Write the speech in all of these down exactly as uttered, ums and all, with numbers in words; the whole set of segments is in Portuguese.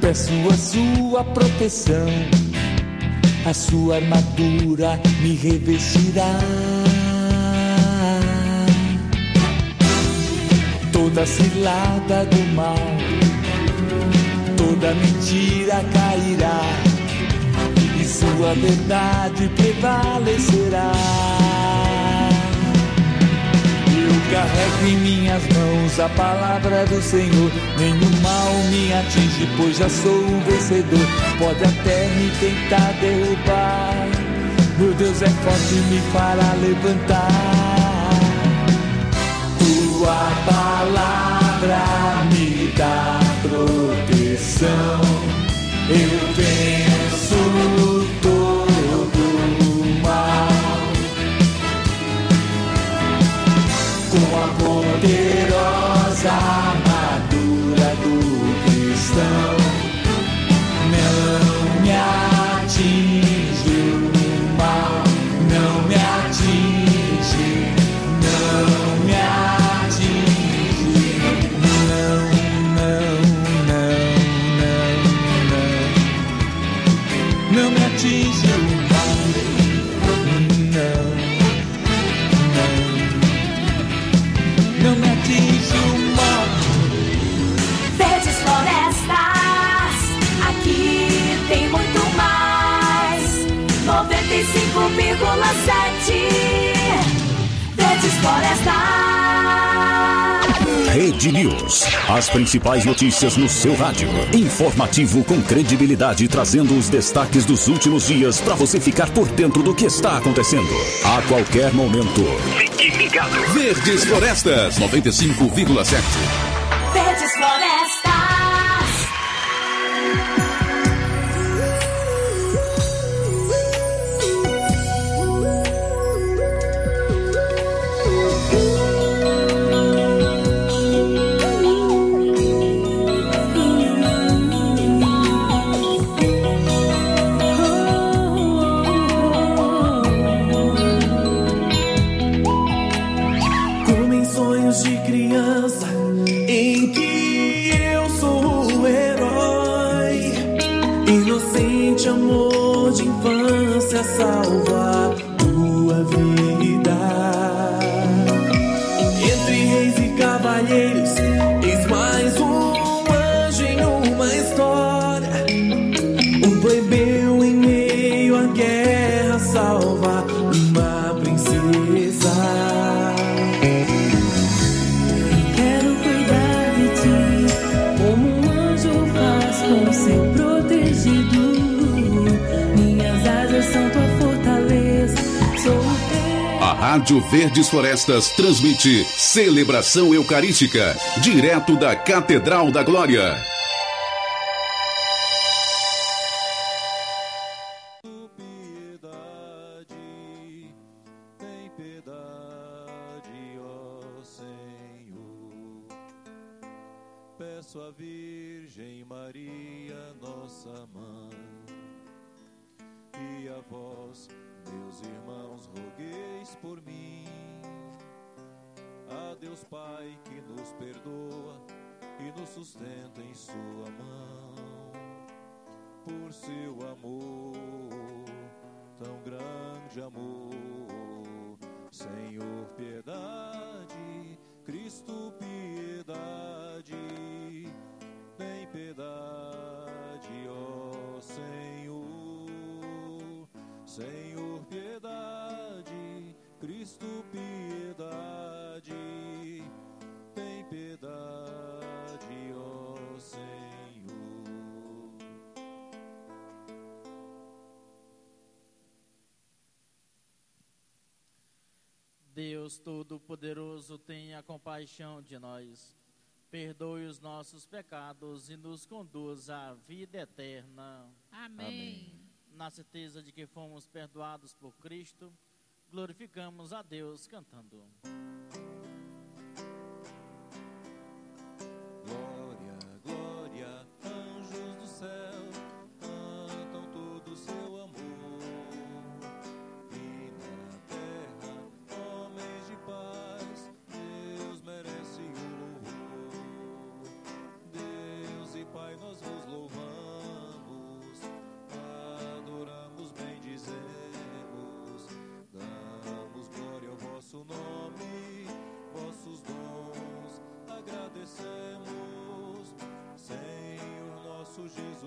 Peço a sua proteção, a sua armadura me revestirá. Toda cilada do mal, toda mentira cairá, e sua verdade prevalecerá. Eu carrego em minhas mãos a palavra do Senhor, nenhum mal me atinge, pois já sou um vencedor. Pode até me tentar derrubar, meu Deus é forte e me fará levantar. Tua palavra me dá proteção, eu venço todo o mal. Com a poderosa armadura do cristão, não me atinge o mal, não me atinge, não me atinge, não, não, não, não, não, não me atinge o mal, não. Não me atinge o mal. Verdes Florestas, aqui tem muito mais. noventa e cinco vírgula sete Verdes Florestas. Rede News. As principais notícias no seu rádio. Informativo com credibilidade, trazendo os destaques dos últimos dias para você ficar por dentro do que está acontecendo a qualquer momento. Fique ligado. Verdes Florestas noventa e cinco vírgula sete. Verdes Florestas. Salva tua vida. Entre reis e cavalheiros, eis mais um anjo em uma história. Um plebeu em meio à guerra salva uma princesa. Quero cuidar de ti, como um anjo faz com seu protegido. Minhas asas são tua fortaleza, sou o teu. A Rádio Verdes Florestas transmite Celebração Eucarística, direto da Catedral da Glória. Peço à Virgem Maria, nossa mãe, e a vós, meus irmãos, rogueis por mim. A Deus Pai que nos perdoa e nos sustenta em sua mão. Por seu amor, tão grande amor, Senhor, piedade, Cristo, piedade, tem piedade, ó Senhor. Senhor, piedade, Cristo, piedade, tem piedade, ó Senhor. Deus Todo-Poderoso, tenha compaixão de nós, perdoe os nossos pecados e nos conduza à vida eterna. Amém. Amém. Na certeza de que fomos perdoados por Cristo, glorificamos a Deus cantando. Glória, glória, anjos do céu, cantam todo o seu amor. E na terra, homens de paz, Deus merece o louvor. Deus e Pai, nós vos louvamos.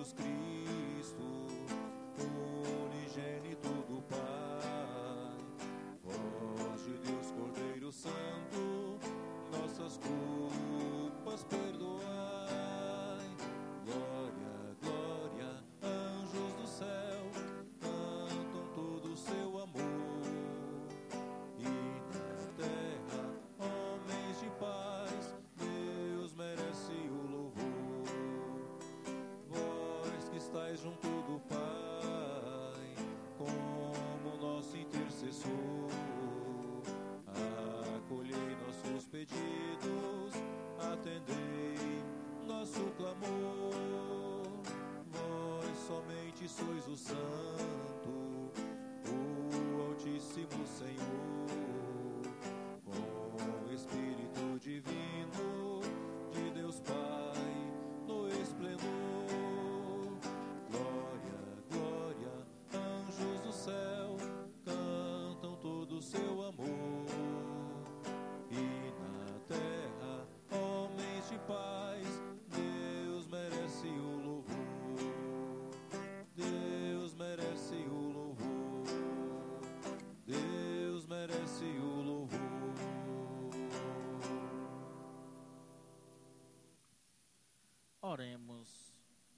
Jesus Cristo, unigênito do Pai, voz de Deus Cordeiro Santo, nossas culpas perdoai. Glória, glória, anjos do céu, cantam todo o seu amor. E na terra, homens de paz, Deus merece o louvor. Vós que estais junto do Pai, como nosso intercessor, acolhei nossos pedidos, atendei nosso clamor. Vós somente sois o Santo, o Altíssimo Senhor, com o Espírito Divino de Deus Pai no esplendor. Glória, glória, anjos do céu, cantam todo o seu amor. E na terra, homens de paz, Deus merece o louvor. Deus merece o louvor. Deus merece o louvor. Oremos.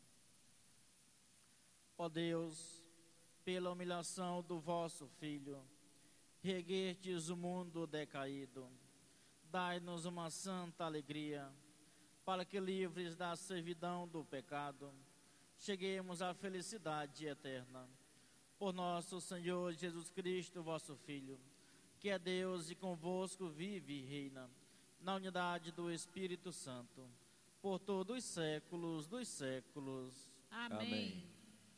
Ó Deus, pela humilhação do vosso Filho, reerguestes o mundo decaído. Dai-nos uma santa alegria, para que, livres da servidão do pecado, cheguemos à felicidade eterna. Por nosso Senhor Jesus Cristo, vosso Filho, que é Deus e convosco vive e reina, na unidade do Espírito Santo, por todos os séculos dos séculos. Amém. Amém.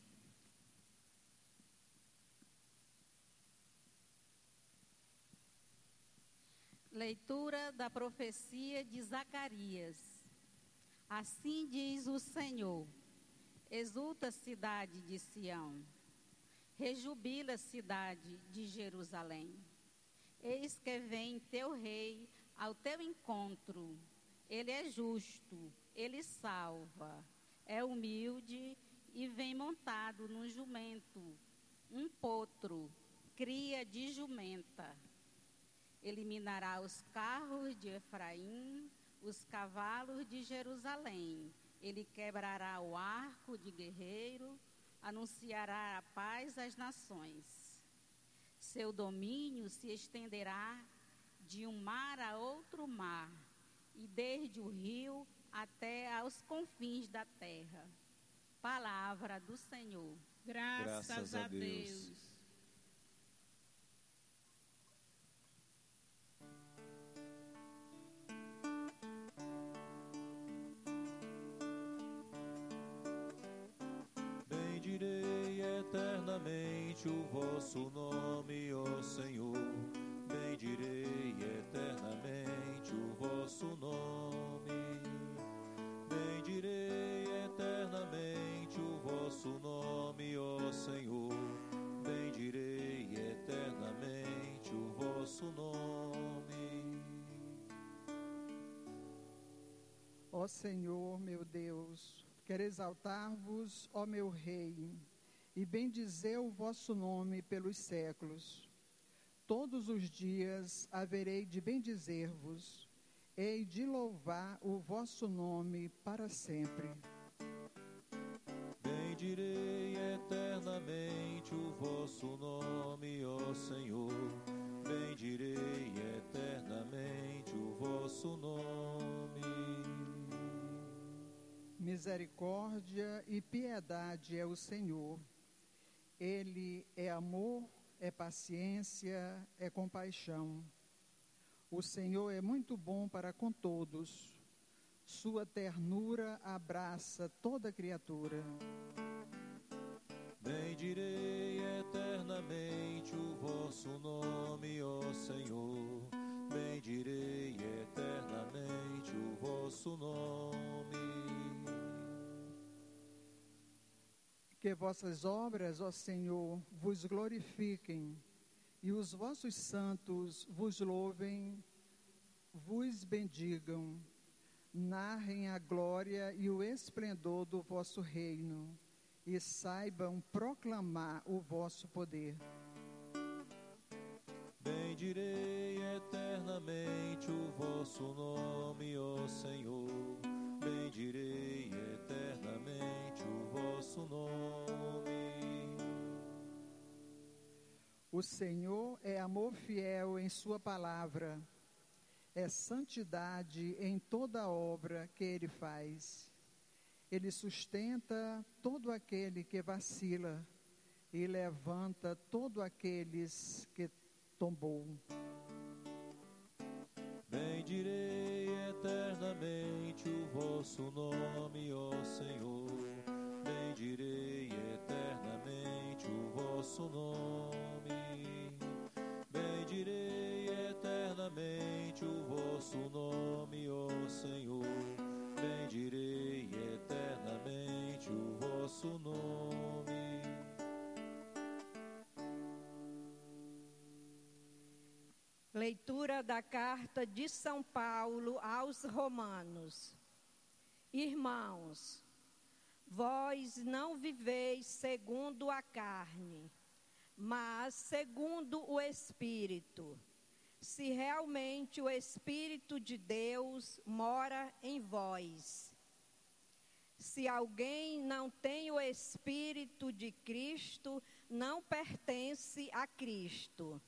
Leitura da profecia de Zacarias. Assim diz o Senhor: exulta, cidade de Sião, rejubila, cidade de Jerusalém. Eis que vem teu rei ao teu encontro. Ele é justo, ele salva, é humilde e vem montado num jumento, um potro, cria de jumenta. Eliminará os carros de Efraim, os cavalos de Jerusalém. Ele quebrará o arco de guerreiro, anunciará a paz às nações. Seu domínio se estenderá de um mar a outro mar, e desde o rio até aos confins da terra. Palavra do Senhor. Graças, Graças a a Deus. Deus. Bendirei eternamente o vosso nome, ó Senhor. Bendirei eternamente o vosso nome. Bendirei eternamente o vosso nome, ó Senhor. Bendirei eternamente o vosso nome. Ó Senhor, meu Deus, quero exaltar-vos, ó meu Rei, e bendizer o vosso nome pelos séculos. Todos os dias haverei de bendizer-vos, hei de louvar o vosso nome para sempre. Bendirei eternamente o vosso nome, ó Senhor. Bendirei eternamente o vosso nome. Misericórdia e piedade é o Senhor. Ele é amor, é paciência, é compaixão. O Senhor é muito bom para com todos. Sua ternura abraça toda criatura. Bendirei eternamente o vosso nome, ó Senhor. Bendirei eternamente o vosso nome. Que vossas obras, ó Senhor, vos glorifiquem, e os vossos santos vos louvem, vos bendigam, narrem a glória e o esplendor do vosso reino. e saibam proclamar o vosso poder. Bendirei eternamente o vosso nome, ó Senhor. Bendirei eternamente o vosso nome. O Senhor é amor fiel em sua palavra, é santidade em toda obra que Ele faz. Ele sustenta todo aquele que vacila e levanta todo aqueles que tombou. Bendirei eternamente o vosso nome, ó Senhor. Bendirei eternamente o vosso nome. Bendirei eternamente o vosso nome, ó Senhor. Bendirei eternamente o vosso nome. Leitura da carta de São Paulo aos Romanos. Irmãos, vós não viveis segundo a carne, mas segundo o Espírito, se realmente o Espírito de Deus mora em vós. Se alguém não tem o Espírito de Cristo, não pertence a Cristo.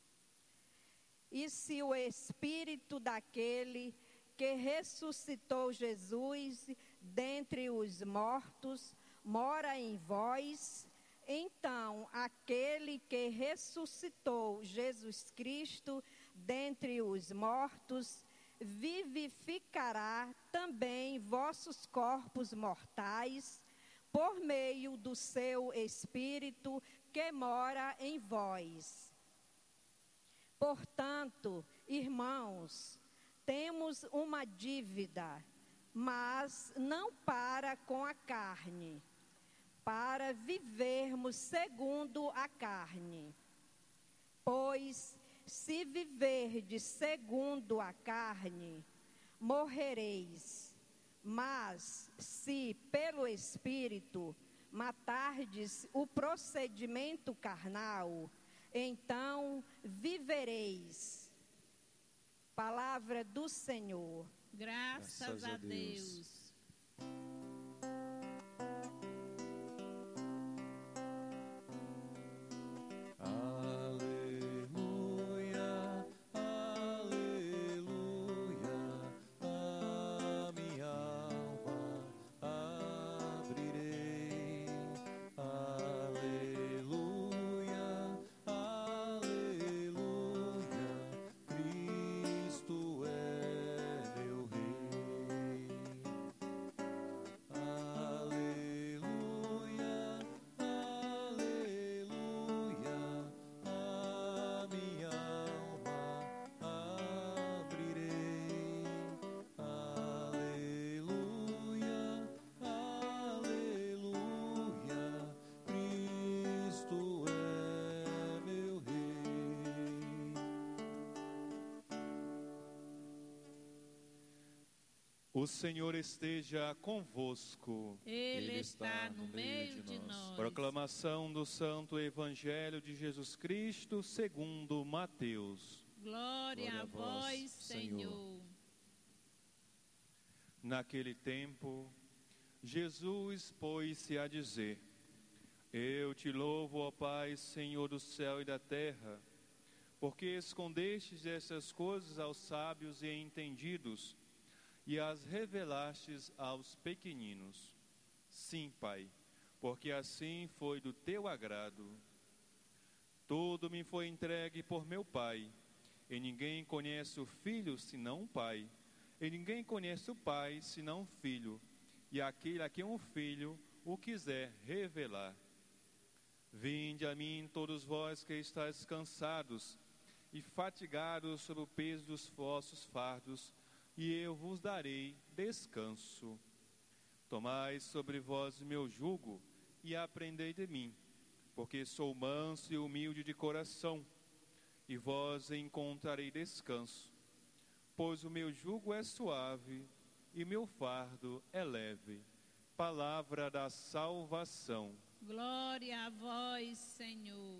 E se o Espírito daquele que ressuscitou Jesus dentre os mortos mora em vós, então aquele que ressuscitou Jesus Cristo dentre os mortos vivificará também vossos corpos mortais por meio do seu Espírito que mora em vós. Portanto, irmãos, temos uma dívida, mas não para com a carne, para vivermos segundo a carne. Pois, se viverdes segundo a carne, morrereis. Mas, se pelo Espírito matardes o procedimento carnal, então vivereis. Palavra do Senhor. Graças, Graças a Deus. Deus. O Senhor esteja convosco. Ele, Ele está no meio de nós. nós. Proclamação do Santo Evangelho de Jesus Cristo segundo Mateus. Glória, Glória a vós, Senhor. Senhor. Naquele tempo, Jesus pôs-se a dizer: Eu te louvo, ó Pai, Senhor do céu e da terra, porque escondestes essas coisas aos sábios e entendidos, e as revelastes aos pequeninos. Sim, Pai, porque assim foi do teu agrado. Tudo me foi entregue por meu Pai, e ninguém conhece o Filho senão o Pai, e ninguém conhece o Pai senão o Filho, e aquele a quem o Filho o quiser revelar. Vinde a mim todos vós que estáis cansados e fatigados sob o peso dos vossos fardos, e eu vos darei descanso. Tomai sobre vós o meu jugo e aprendei de mim, porque sou manso e humilde de coração, e vós encontrarei descanso. Pois o meu jugo é suave e meu fardo é leve. Palavra da salvação. Glória a vós, Senhor.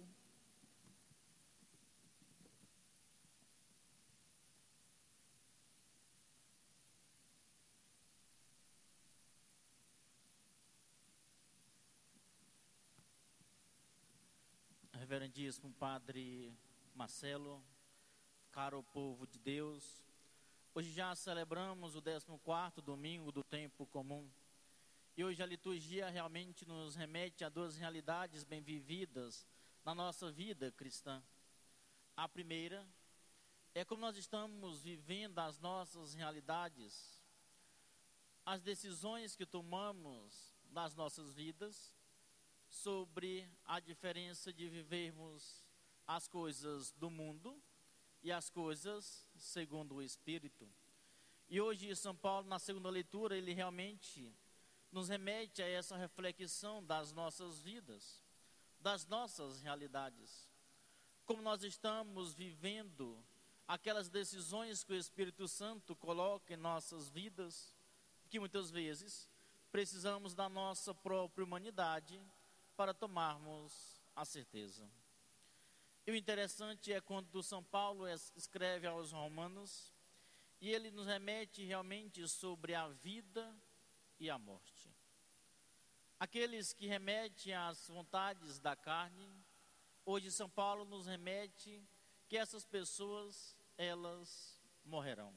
Reverendíssimo Padre Marcelo, caro povo de Deus, hoje já celebramos o décimo quarto domingo do tempo comum. E hoje a liturgia realmente nos remete a duas realidades bem vividas na nossa vida cristã. A primeira é como nós estamos vivendo as nossas realidades, as decisões que tomamos nas nossas vidas, sobre a diferença de vivermos as coisas do mundo e as coisas segundo o Espírito. E hoje São Paulo, na segunda leitura, ele realmente nos remete a essa reflexão das nossas vidas, das nossas realidades. Como nós estamos vivendo aquelas decisões que o Espírito Santo coloca em nossas vidas, que muitas vezes precisamos da nossa própria humanidade para tomarmos a certeza. E o interessante é quando São Paulo escreve aos Romanos, e ele nos remete realmente sobre a vida e a morte. Aqueles que remetem às vontades da carne, hoje São Paulo nos remete que essas pessoas, elas morrerão.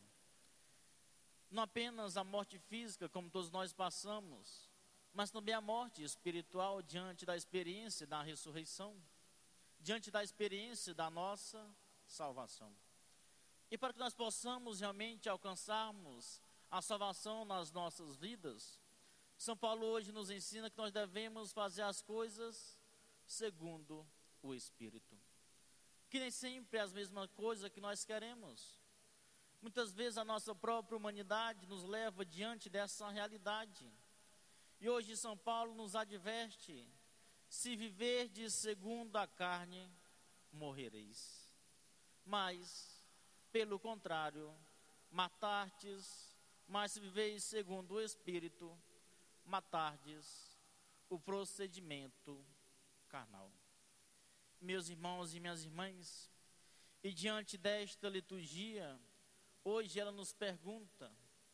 Não apenas a morte física, como todos nós passamos, mas também a morte espiritual diante da experiência da ressurreição, diante da experiência da nossa salvação. E para que nós possamos realmente alcançarmos a salvação nas nossas vidas, São Paulo hoje nos ensina que nós devemos fazer as coisas segundo o Espírito. Que nem sempre é a mesma coisa que nós queremos. Muitas vezes a nossa própria humanidade nos leva diante dessa realidade. E hoje São Paulo nos adverte: se viverdes segundo a carne, morrereis. Mas, pelo contrário, matardes, mas se viveis segundo o Espírito, matardes o procedimento carnal. Meus irmãos e minhas irmãs, e diante desta liturgia, hoje ela nos pergunta: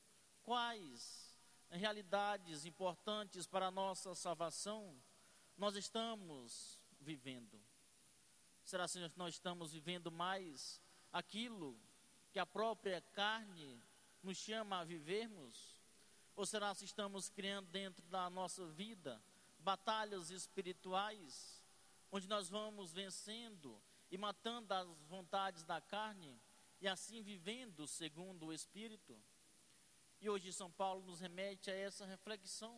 quais realidades importantes para a nossa salvação nós estamos vivendo? Será que nós estamos vivendo mais aquilo que a própria carne nos chama a vivermos? Ou será que estamos criando dentro da nossa vida batalhas espirituais, onde nós vamos vencendo e matando as vontades da carne e assim vivendo segundo o Espírito? E hoje São Paulo nos remete a essa reflexão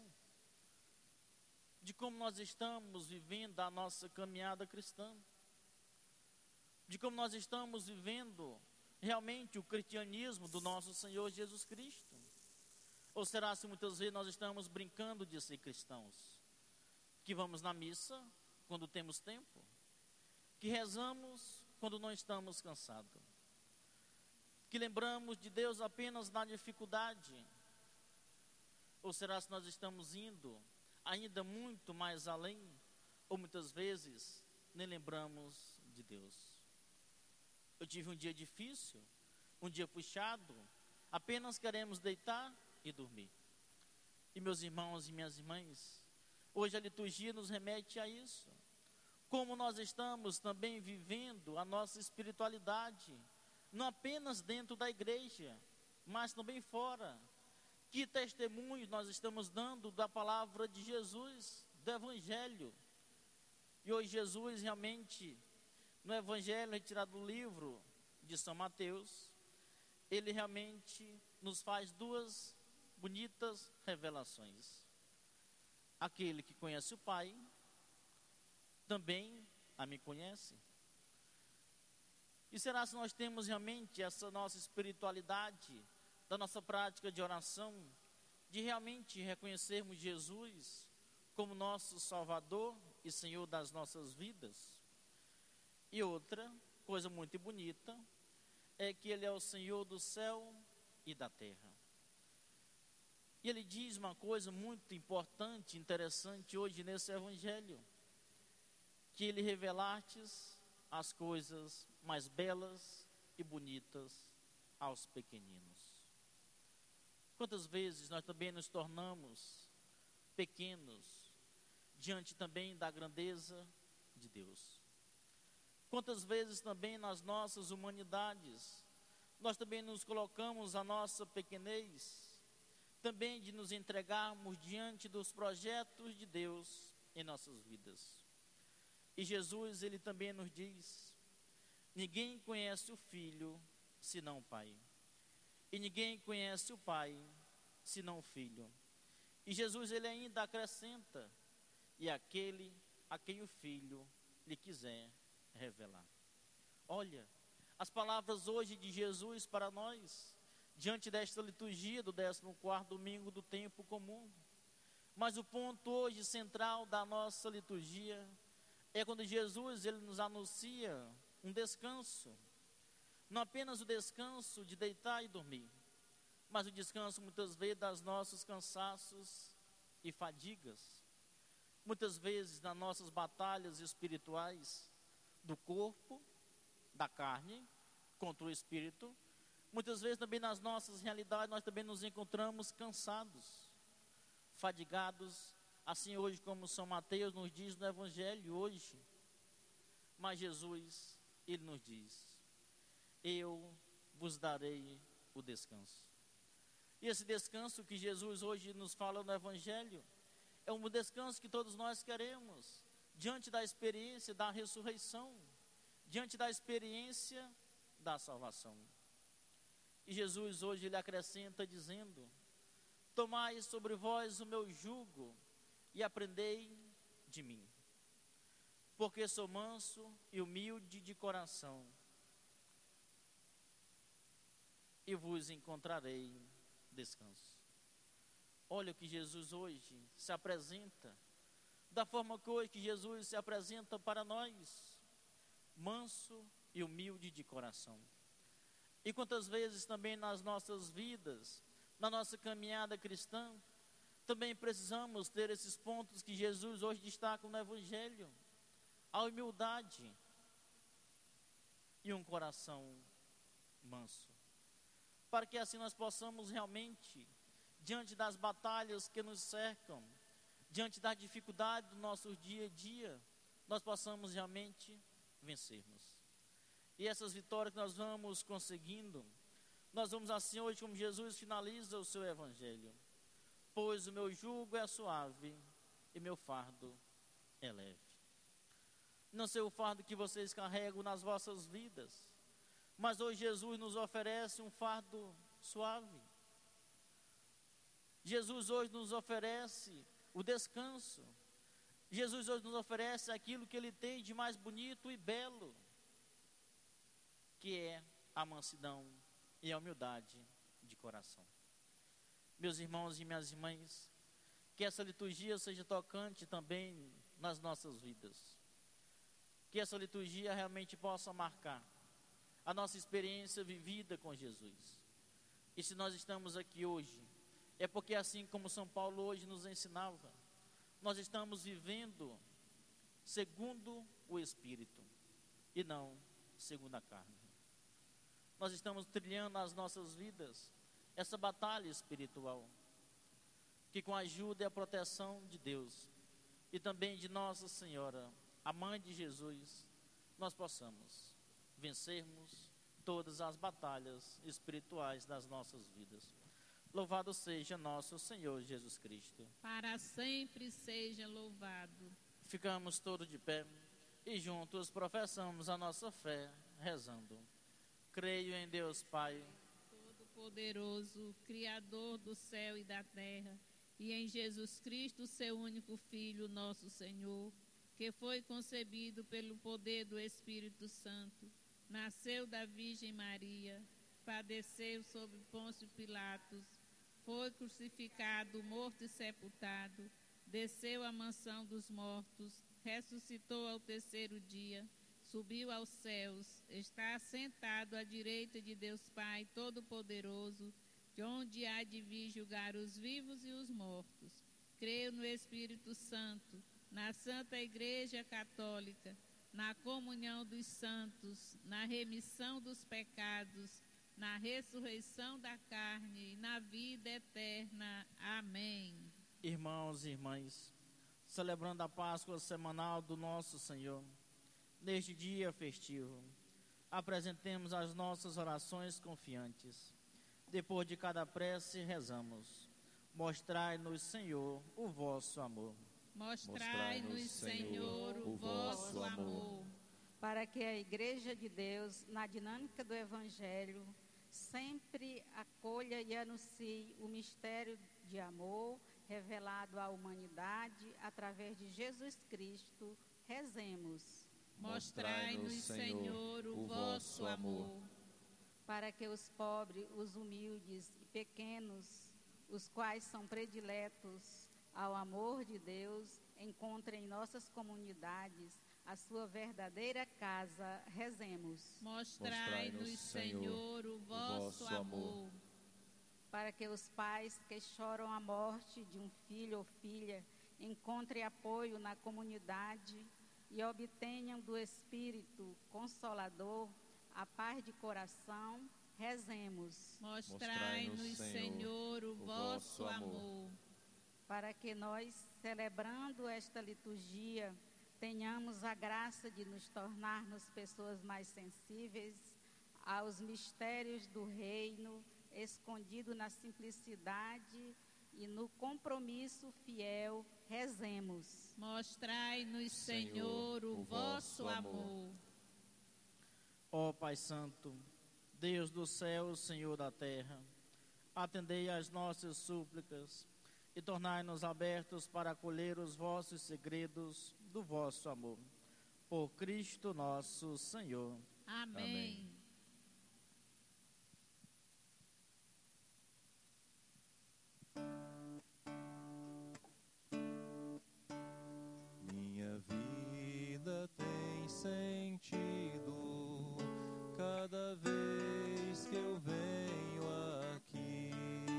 de como nós estamos vivendo a nossa caminhada cristã, de como nós estamos vivendo realmente o cristianismo do nosso Senhor Jesus Cristo. Ou será que muitas vezes nós estamos brincando de ser cristãos? Que vamos na missa quando temos tempo, que rezamos quando não estamos cansados, que lembramos de Deus apenas na dificuldade? Ou será que nós estamos indo ainda muito mais além, ou muitas vezes nem lembramos de Deus? Eu tive um dia difícil, um dia puxado, apenas queremos deitar e dormir. E meus irmãos e minhas irmãs, hoje a liturgia nos remete a isso. Como nós estamos também vivendo a nossa espiritualidade, não apenas dentro da igreja, mas também fora. Que testemunho nós estamos dando da palavra de Jesus, do Evangelho? E hoje Jesus realmente, no Evangelho retirado do livro de São Mateus, ele realmente nos faz duas bonitas revelações. Aquele que conhece o Pai, também a me conhece. E será se nós temos realmente essa nossa espiritualidade, da nossa prática de oração, de realmente reconhecermos Jesus como nosso Salvador e Senhor das nossas vidas? E outra coisa muito bonita é que Ele é o Senhor do céu e da terra. E ele diz uma coisa muito importante, interessante hoje nesse evangelho, que ele revelastes as coisas mais belas e bonitas aos pequeninos. Quantas vezes nós também nos tornamos pequenos diante também da grandeza de Deus? Quantas vezes também nas nossas humanidades nós também nos colocamos a nossa pequenez, também de nos entregarmos diante dos projetos de Deus em nossas vidas. E Jesus, ele também nos diz: ninguém conhece o Filho senão o Pai, e ninguém conhece o Pai senão o Filho. E Jesus, ele ainda acrescenta: e aquele a quem o Filho lhe quiser revelar. Olha, as palavras hoje de Jesus para nós, diante desta liturgia do décimo quarto domingo do tempo comum. Mas o ponto hoje central da nossa liturgia é quando Jesus, ele nos anuncia um descanso. Não apenas o descanso de deitar e dormir, mas o descanso muitas vezes das nossos cansaços e fadigas. Muitas vezes nas nossas batalhas espirituais do corpo, da carne, contra o espírito. Muitas vezes também nas nossas realidades nós também nos encontramos cansados, fadigados, assim hoje como São Mateus nos diz no Evangelho hoje. Mas Jesus, ele nos diz: eu vos darei o descanso. E esse descanso que Jesus hoje nos fala no Evangelho é um descanso que todos nós queremos, diante da experiência da ressurreição, diante da experiência da salvação. E Jesus hoje ele acrescenta dizendo: tomai sobre vós o meu jugo e aprendei de mim, porque sou manso e humilde de coração, e vos encontrarei descanso. Olha o que Jesus hoje se apresenta, da forma que hoje que Jesus se apresenta para nós, manso e humilde de coração. E quantas vezes também nas nossas vidas, na nossa caminhada cristã, também precisamos ter esses pontos que Jesus hoje destaca no Evangelho: a humildade e um coração manso, para que assim nós possamos realmente, diante das batalhas que nos cercam, diante das dificuldades do nosso dia a dia, nós possamos realmente vencermos. E essas vitórias que nós vamos conseguindo, nós vamos assim hoje, como Jesus finaliza o seu Evangelho: pois o meu jugo é suave e meu fardo é leve. Não sei o fardo que vocês carregam nas vossas vidas, mas hoje Jesus nos oferece um fardo suave. Jesus hoje nos oferece o descanso. Jesus hoje nos oferece aquilo que ele tem de mais bonito e belo, que é a mansidão e a humildade de coração. Meus irmãos e minhas irmãs, que essa liturgia seja tocante também nas nossas vidas. Que essa liturgia realmente possa marcar a nossa experiência vivida com Jesus. E se nós estamos aqui hoje, é porque assim como São Paulo hoje nos ensinava, nós estamos vivendo segundo o Espírito e não segundo a carne. Nós estamos trilhando nas nossas vidas essa batalha espiritual, que com a ajuda e a proteção de Deus e também de Nossa Senhora, a Mãe de Jesus, nós possamos vencermos todas as batalhas espirituais das nossas vidas. Louvado seja nosso Senhor Jesus Cristo. Para sempre seja louvado. Ficamos todos de pé e juntos professamos a nossa fé, rezando. Creio em Deus Pai Todo-Poderoso, Criador do céu e da terra, e em Jesus Cristo, seu único Filho, nosso Senhor, que foi concebido pelo poder do Espírito Santo, nasceu da Virgem Maria, padeceu sob Pôncio Pilatos, foi crucificado, morto e sepultado, desceu à mansão dos mortos, ressuscitou ao terceiro dia, subiu aos céus, está assentado à direita de Deus Pai Todo-Poderoso, de onde há de vir julgar os vivos e os mortos. Creio no Espírito Santo, na Santa Igreja Católica, na comunhão dos santos, na remissão dos pecados, na ressurreição da carne e na vida eterna. Amém. Irmãos e irmãs, celebrando a Páscoa semanal do nosso Senhor, neste dia festivo, apresentemos as nossas orações confiantes. Depois de cada prece, rezamos: mostrai-nos, Senhor, o vosso amor. Mostrai-nos, Senhor, o vosso amor. Para que a Igreja de Deus, na dinâmica do Evangelho, sempre acolha e anuncie o mistério de amor revelado à humanidade através de Jesus Cristo, rezemos. Mostrai-nos, Senhor, o vosso amor. Para que os pobres, os humildes e pequenos, os quais são prediletos ao amor de Deus, encontrem em nossas comunidades a sua verdadeira casa, rezemos. Mostrai-nos, Senhor, o vosso amor. Para que os pais que choram a morte de um filho ou filha encontrem apoio na comunidade e obtenham do Espírito Consolador a paz de coração, rezemos. Mostrai-nos, Senhor, o vosso amor. Para que nós, celebrando esta liturgia, tenhamos a graça de nos tornarmos pessoas mais sensíveis aos mistérios do reino, escondido na simplicidade e no compromisso fiel, rezemos. Mostrai-nos, Senhor, o vosso amor. Ó Pai Santo, Deus do céu, Senhor da terra, atendei às nossas súplicas e tornai-nos abertos para acolher os vossos segredos do vosso amor. Por Cristo nosso Senhor. Amém. Amém. Minha vida tem sentido cada vez que eu venho aqui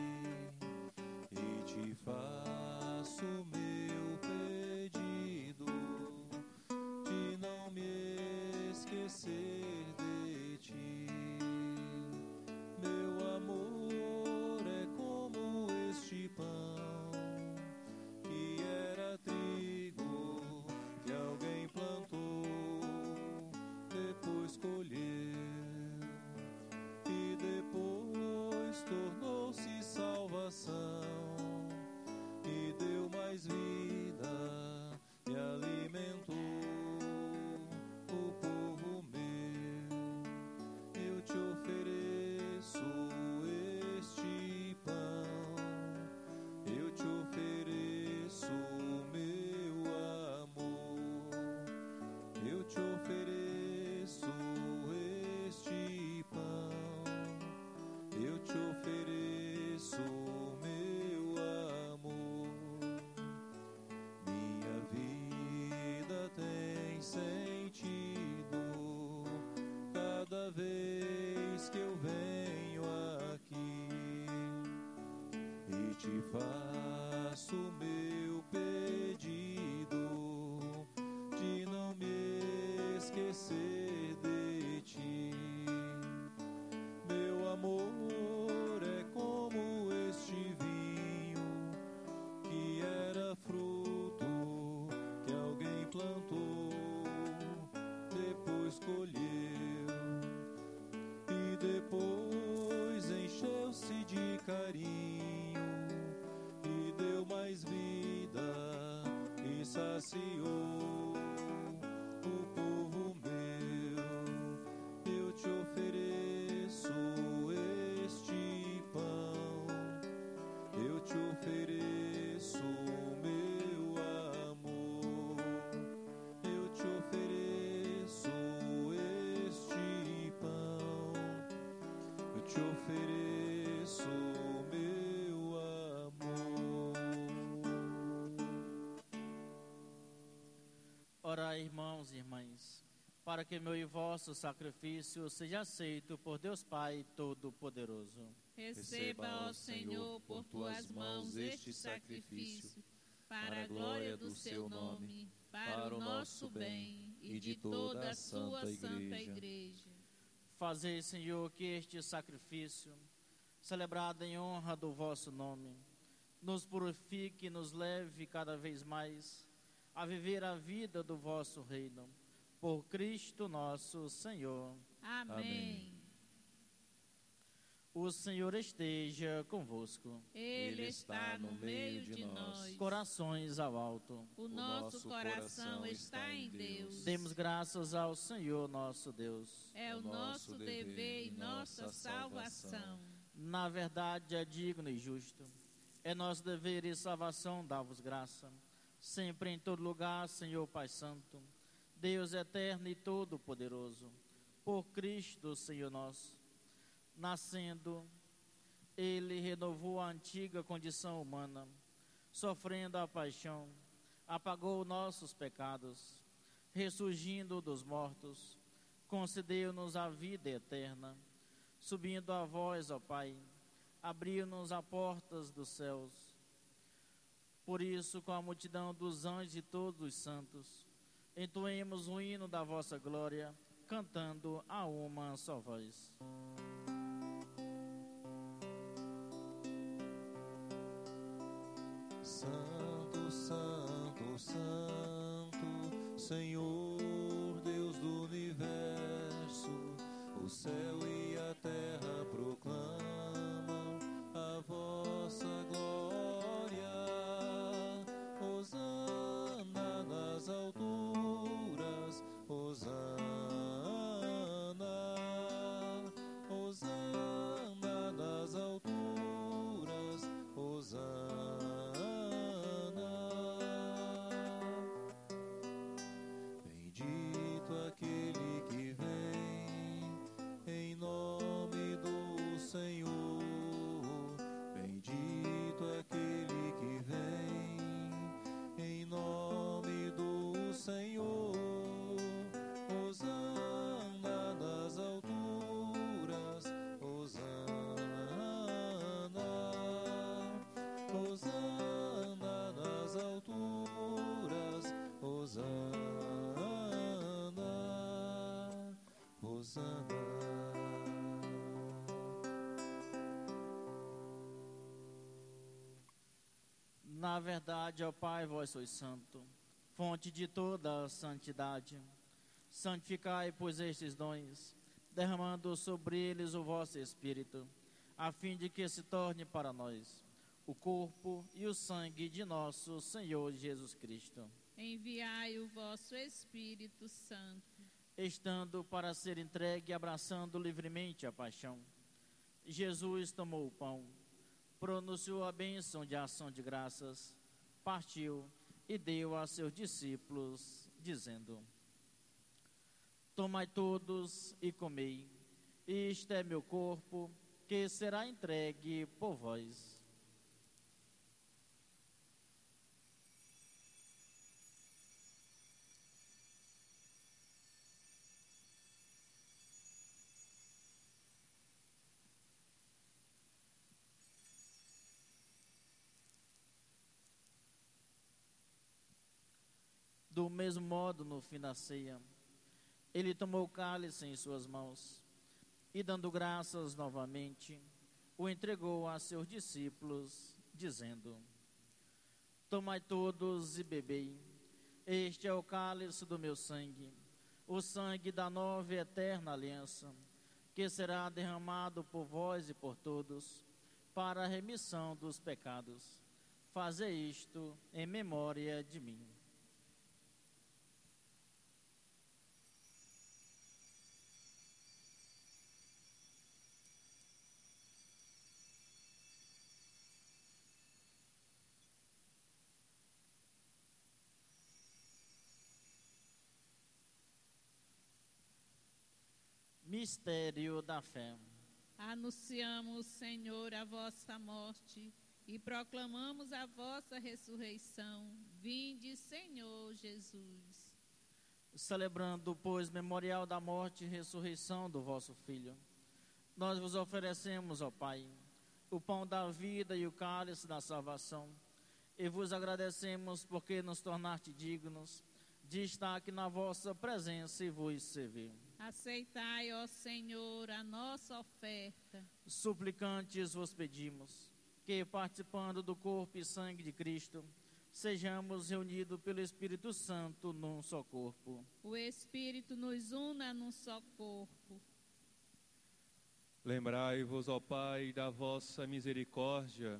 e te faço meu pedido de não me esquecer de ti. Meu amor é como este pão que era trigo que alguém plantou, depois colheu e depois tornou-se salvação e deu mais vida e alimentou o povo meu. Eu te ofereço este pão, eu te ofereço meu amor, eu te ofereço este pão, eu te ofereço meu amor. Minha vida tem sentido cada vez que eu venho aqui e te faço meu pedido de não me esquecer de ti. Meu amor é como este vinho que era fruto que alguém plantou, depois colheu e depois encheu-se de carinho e deu mais vida e saciou o povo meu. Eu te ofereço este pão, eu te ofereço meu amor, eu te ofereço este pão, eu te ofereço meu amor. Orai, irmãos e irmãs, para que meu e vosso sacrifício seja aceito por Deus Pai Todo-Poderoso. Receba, ó Senhor, por tuas mãos este sacrifício, para a glória do seu nome, para o nosso bem e de toda a sua santa igreja. Fazei, Senhor, que este sacrifício, celebrado em honra do vosso nome, nos purifique e nos leve cada vez mais a viver a vida do vosso reino. Por Cristo nosso Senhor. Amém. Amém. O Senhor esteja convosco. Ele está no meio de nós. Corações ao alto. O nosso coração está em Deus. Demos graças ao Senhor nosso Deus. É o nosso dever e nossa salvação. Na verdade é digno e justo. É nosso dever e salvação dar-vos graça. Sempre em todo lugar, Senhor Pai Santo, Deus eterno e todo-poderoso, por Cristo, Senhor nosso. Nascendo, Ele renovou a antiga condição humana, sofrendo a paixão, apagou nossos pecados, ressurgindo dos mortos, concedeu-nos a vida eterna, subindo a vós, ó Pai, abriu-nos as portas dos céus. Por isso, com a multidão dos anjos e todos os santos, entoemos o hino da vossa glória, cantando a uma só voz. Santo, Santo, Santo, Senhor, Deus do universo, o céu e a terra proclamam a vossa glória. Hosana nas alturas, Hosana, Hosana nas alturas, Hosana. Bendito aquele que vem em nome do Senhor. Bendito aquele que vem em nome do Senhor. Hosana nas alturas, Hosana, Hosana nas alturas, Hosana, Hosana. Na verdade, ó Pai, vós sois santo, fonte de toda a santidade. Santificai, pois, estes dons, derramando sobre eles o vosso Espírito, a fim de que se torne para nós o corpo e o sangue de nosso Senhor Jesus Cristo. Enviai o vosso Espírito Santo. Estando para ser entregue e abraçando livremente a paixão, Jesus tomou o pão, pronunciou a bênção de ação de graças, partiu e deu a seus discípulos, dizendo: Tomai todos e comei, isto é meu corpo, que será entregue por vós. Do mesmo modo, no fim da ceia, ele tomou o cálice em suas mãos e, dando graças novamente, o entregou a seus discípulos, dizendo: Tomai todos e bebei, este é o cálice do meu sangue, o sangue da nova e eterna aliança, que será derramado por vós e por todos, para a remissão dos pecados. Fazei isto em memória de mim. Mistério da fé. Anunciamos, Senhor, a vossa morte e proclamamos a vossa ressurreição. Vinde, Senhor Jesus. Celebrando, pois, memorial da morte e ressurreição do vosso Filho, nós vos oferecemos, ó Pai, o pão da vida e o cálice da salvação. E vos agradecemos porque nos tornaste dignos de estar aqui na vossa presença e vos servir. Aceitai, ó Senhor, a nossa oferta. Suplicantes vos pedimos que, participando do corpo e sangue de Cristo, sejamos reunidos pelo Espírito Santo num só corpo. O Espírito nos una num só corpo. Lembrai-vos, ó Pai, da vossa misericórdia,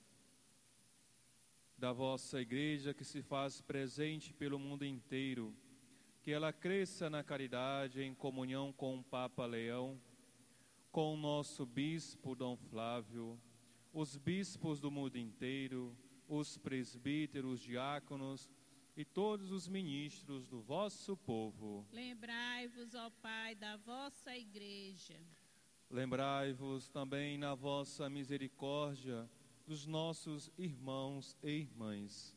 da vossa igreja que se faz presente pelo mundo inteiro, que ela cresça na caridade em comunhão com o Papa Leão, com o nosso bispo Dom Flávio, os bispos do mundo inteiro, os presbíteros, diáconos e todos os ministros do vosso povo. Lembrai-vos, ó Pai, da vossa igreja. Lembrai-vos também na vossa misericórdia dos nossos irmãos e irmãs.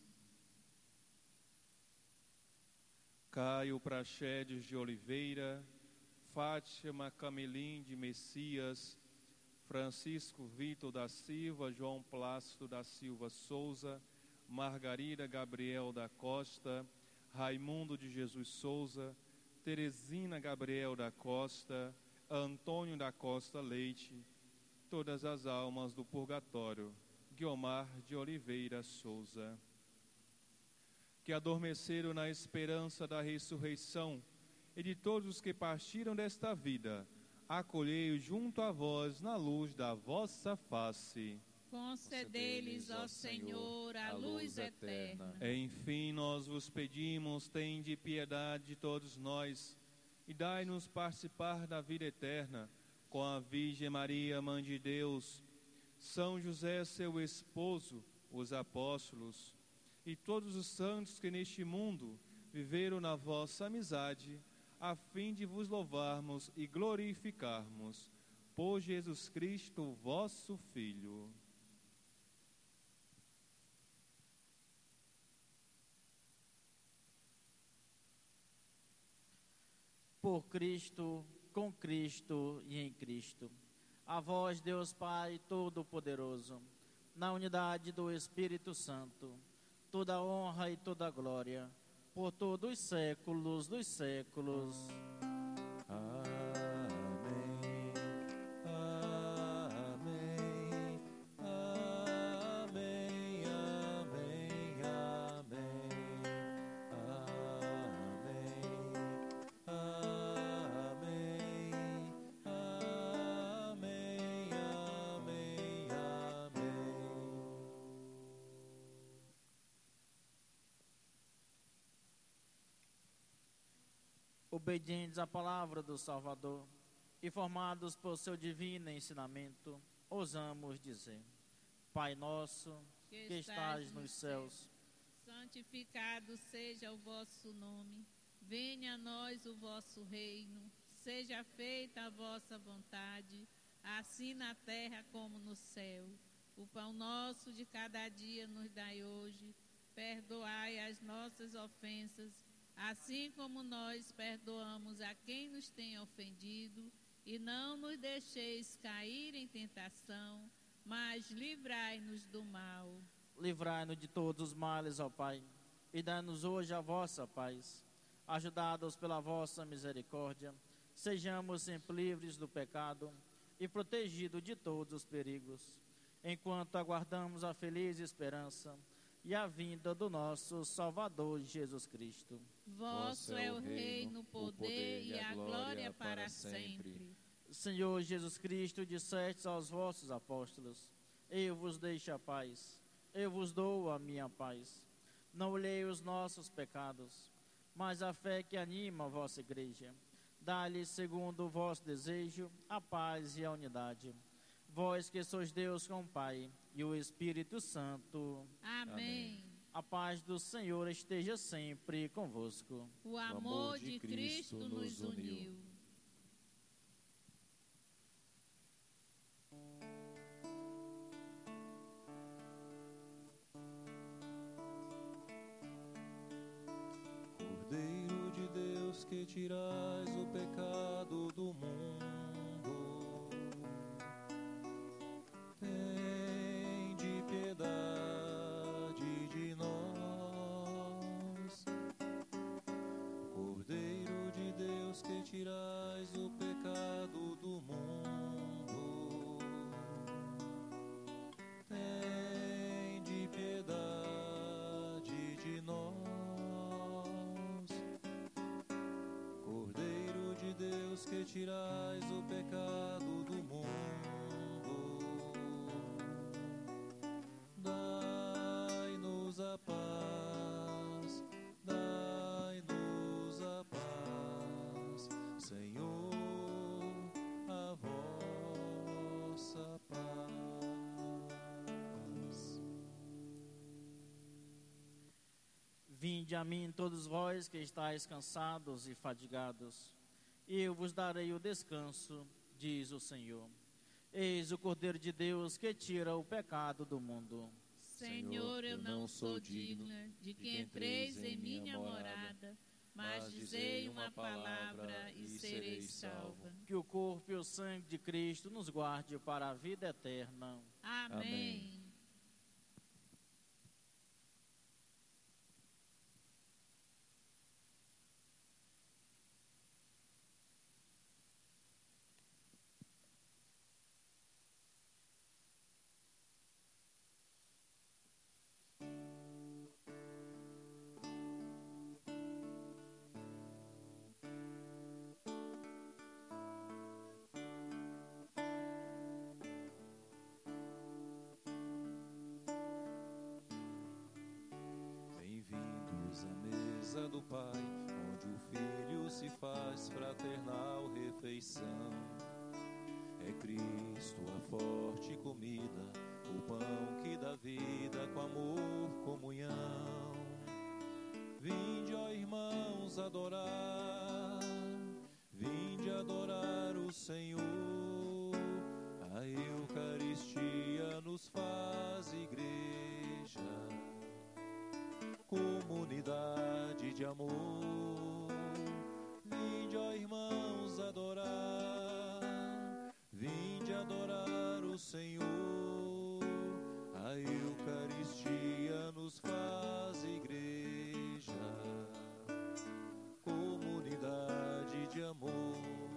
Caio Praxedes de Oliveira, Fátima Camelim de Messias, Francisco Vitor da Silva, João Plácido da Silva Souza, Margarida Gabriel da Costa, Raimundo de Jesus Souza, Teresina Gabriel da Costa, Antônio da Costa Leite, todas as almas do purgatório, Guiomar de Oliveira Souza, que adormeceram na esperança da ressurreição, e de todos os que partiram desta vida, acolhei-o junto a vós na luz da vossa face. Concedei-lhes, ó Senhor, a luz eterna. Enfim, nós vos pedimos, tende piedade de todos nós, e dai-nos participar da vida eterna, com a Virgem Maria, Mãe de Deus, São José, seu esposo, os apóstolos, e todos os santos que neste mundo viveram na vossa amizade, a fim de vos louvarmos e glorificarmos, por Jesus Cristo, vosso Filho. Por Cristo, com Cristo e em Cristo. A vós, Deus Pai Todo-Poderoso, na unidade do Espírito Santo, toda honra e toda glória, por todos os séculos dos séculos. Obedientes à palavra do Salvador e formados por seu divino ensinamento, ousamos dizer: Pai nosso, que, que estás nos céus, santificado seja o vosso nome, venha a nós o vosso reino, seja feita a vossa vontade, assim na terra como no céu. O pão nosso de cada dia nos dai hoje, perdoai as nossas ofensas, assim como nós perdoamos a quem nos tem ofendido, e não nos deixeis cair em tentação, mas livrai-nos do mal. Livrai-nos de todos os males, ó Pai, e dai-nos hoje a vossa paz. Ajudados pela vossa misericórdia, sejamos sempre livres do pecado e protegidos de todos os perigos, enquanto aguardamos a feliz esperança e a vinda do nosso Salvador Jesus Cristo. Vosso é o reino, o poder e a glória para sempre. Senhor Jesus Cristo, disseste aos vossos apóstolos: eu vos deixo a paz, eu vos dou a minha paz. Não olhei os nossos pecados, mas a fé que anima a vossa igreja. Dá-lhe, segundo o vosso desejo, a paz e a unidade. Vós que sois Deus com o Pai e o Espírito Santo. Amém. A paz do Senhor esteja sempre convosco. O amor de Cristo nos uniu. Cordeiro de Deus, que tirais o pecado do mundo, tem Deus que tirais o pecado do mundo, tende piedade de nós. Cordeiro de Deus que tirais o pecado do mundo, dai-nos a paz, dai-nos a paz, Senhor, a vossa paz. Vinde a mim todos vós que estáis cansados e fadigados, e eu vos darei o descanso, diz o Senhor. Eis o Cordeiro de Deus que tira o pecado do mundo. Senhor, eu não sou digna de que entreis em minha morada, mas dizei uma palavra e serei salva. Que o corpo e o sangue de Cristo nos guarde para a vida eterna. Amém. Amém. Do Pai, onde o Filho se faz fraternal refeição. É Cristo a forte comida, o pão que dá vida, com amor, comunhão. Vinde, ó irmãos, adorar, vinde adorar o Senhor. A Eucaristia nos faz igreja, comunidade de amor. Vinde, ó irmãos, adorar, vinde adorar o Senhor. A Eucaristia nos faz igreja, comunidade de amor.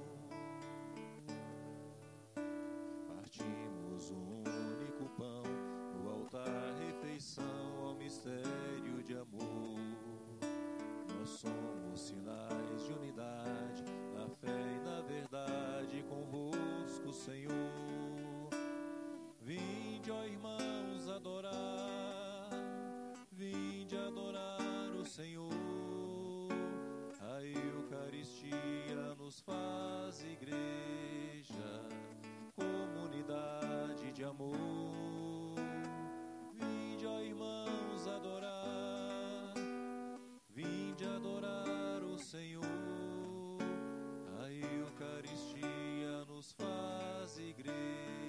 Partimos um único pão, no altar refeição ao mistério de amor. Nós somos sinais de unidade, na fé e na verdade, convosco, Senhor. Vinde, ó irmãos, adorar, vinde adorar o Senhor. A Eucaristia nos faz igreja, comunidade de amor. Vinde, ó irmãos, adorar, vinde adorar o Senhor. A Eucaristia nos faz igreja,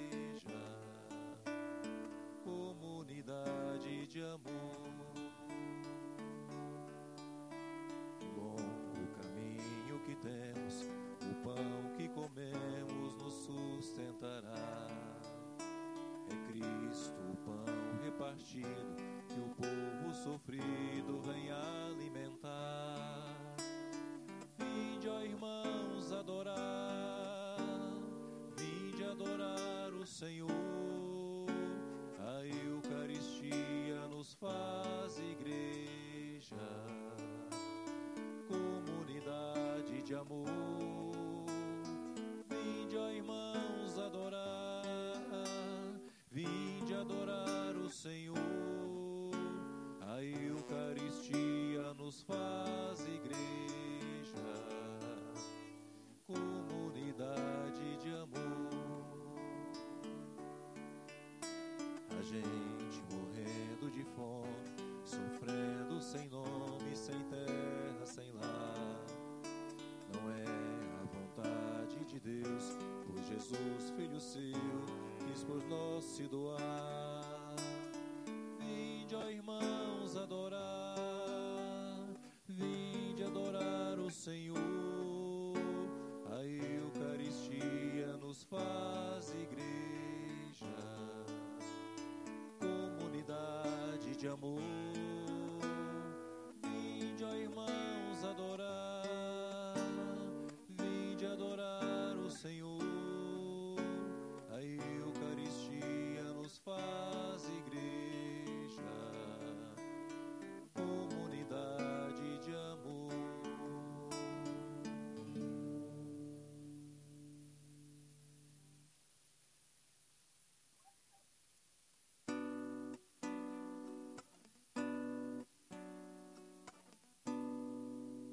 comunidade de amor. O longo caminho que temos, o pão que comemos nos sustentará. É Cristo o pão repartido, que o povo sofrido vem alimentar. Vinde, ó irmãos, adorar, vinde adorar o Senhor. A Eucaristia nos faz igreja, comunidade de amor. Vinde, ó irmãos, adorar, vinde adorar o Senhor. A Eucaristia nos faz igreja, comunidade de amor. A gente morrendo de fome, sofrendo sem nome, sem terra, sem lar. Não é a vontade de Deus, pois Jesus, Filho seu, quis por nós se doar. Vinde, ó irmãos, adorar, vinde adorar o Senhor. A Eucaristia nos faz igreja, comunidade de amor. Vinde, ó irmãos, adorar,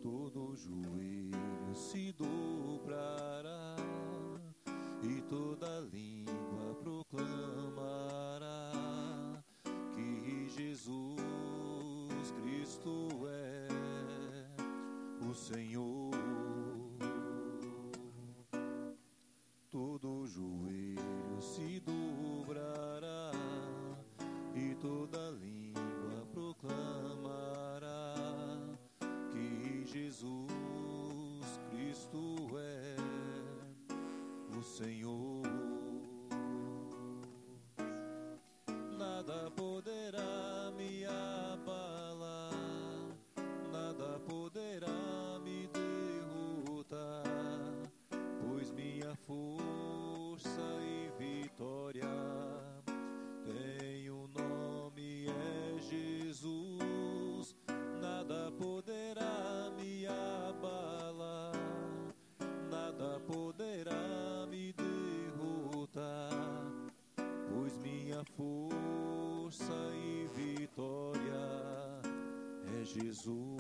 todo joelho se dobrará e toda língua proclamará que Jesus Cristo é o Senhor. Todo joelho se dobrará e toda língua proclamará que Jesus Cristo é o Senhor. Nada poderá me abalar, nada poderá me derrotar, pois minha força e vitória tem um nome, é Jesus. Nada poderá me abalar, nada poderá me derrotar, pois minha força e vitória é Jesus.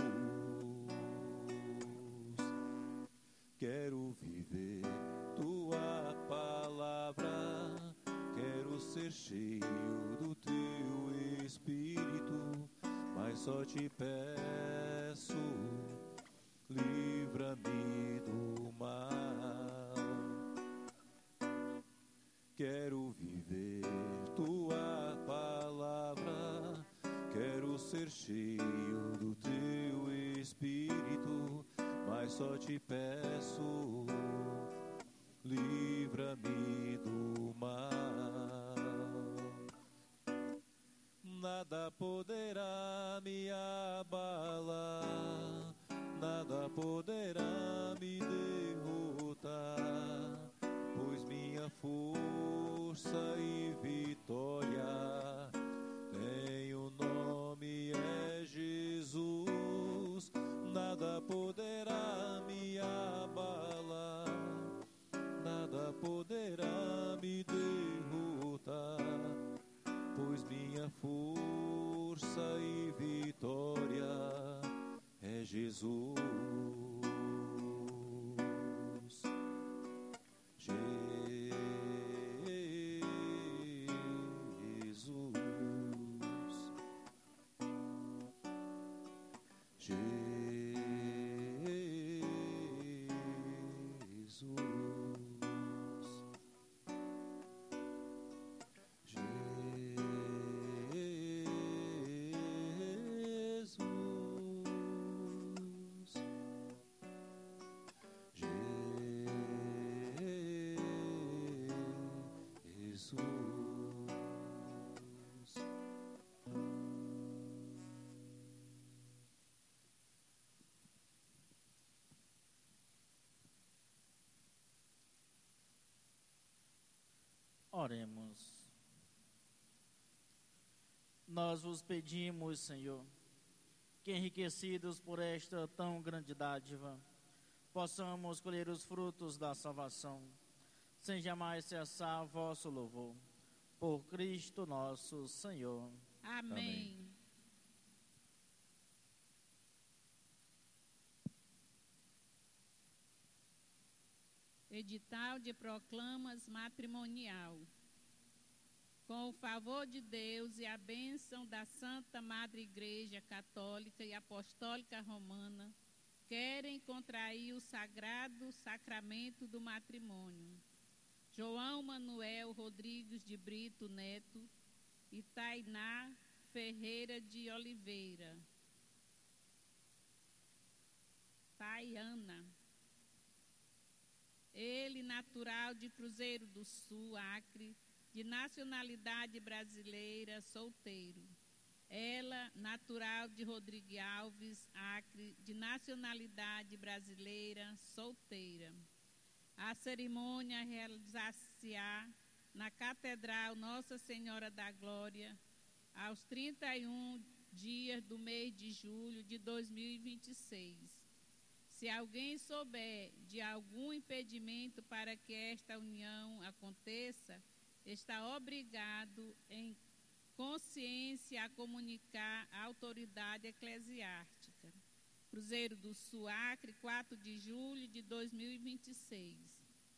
Quero viver tua palavra, quero ser cheio do teu Espírito, mas só te peço, livra-me do mal. Quero viver tua palavra, quero ser cheio do teu Espírito, mas só te peço, livra-me do mal. Nada poderá me abalar, nada poderá me derrotar, pois minha força e vitória tem o nome, é Jesus. Nada poderá me abalar, nada poderá me derrotar, pois minha força e vitória é Jesus. Oremos. Nós vos pedimos, Senhor, que enriquecidos por esta tão grande dádiva, possamos colher os frutos da salvação, sem jamais cessar vosso louvor. Por Cristo nosso Senhor. Amém. Amém. Edital de proclamas matrimonial. Com o favor de Deus e a bênção da Santa Madre Igreja Católica e Apostólica Romana, querem contrair o sagrado sacramento do matrimônio João Manuel Rodrigues de Brito Neto e Tainá Ferreira de Oliveira. Taiana. Ele, natural de Cruzeiro do Sul, Acre, de nacionalidade brasileira, solteiro. Ela, natural de Rodrigues Alves, Acre, de nacionalidade brasileira, solteira. A cerimônia realizar-se-á na Catedral Nossa Senhora da Glória, aos trinta e um dias do mês de julho de dois mil e vinte e seis. Se alguém souber de algum impedimento para que esta união aconteça, está obrigado, em consciência, a comunicar à autoridade eclesiástica. Cruzeiro do Sul, Acre, quatro de julho de dois mil e vinte e seis.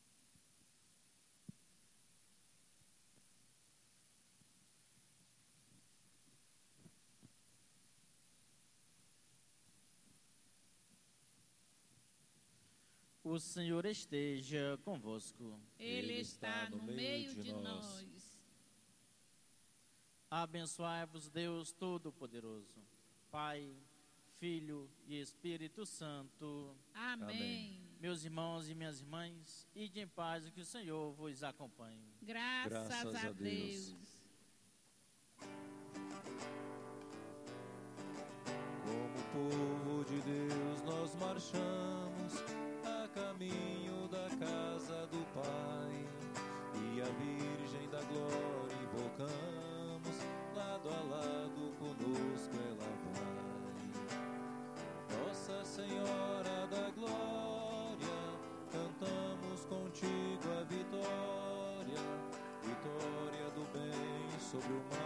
O Senhor esteja convosco. Ele está no meio de nós. Abençoai-vos, Deus Todo-Poderoso, Pai, Filho e Espírito Santo. Amém. Amém. Meus irmãos e minhas irmãs, ide em paz e que o Senhor vos acompanhe. Graças, Graças a, a Deus. Deus. Como povo de Deus nós marchamos a caminho da casa do Pai, e a Virgem da Glória invocamos, lado a lado conosco ela vai. Nossa Senhora da Glória, cantamos contigo a vitória, vitória do bem sobre o mal.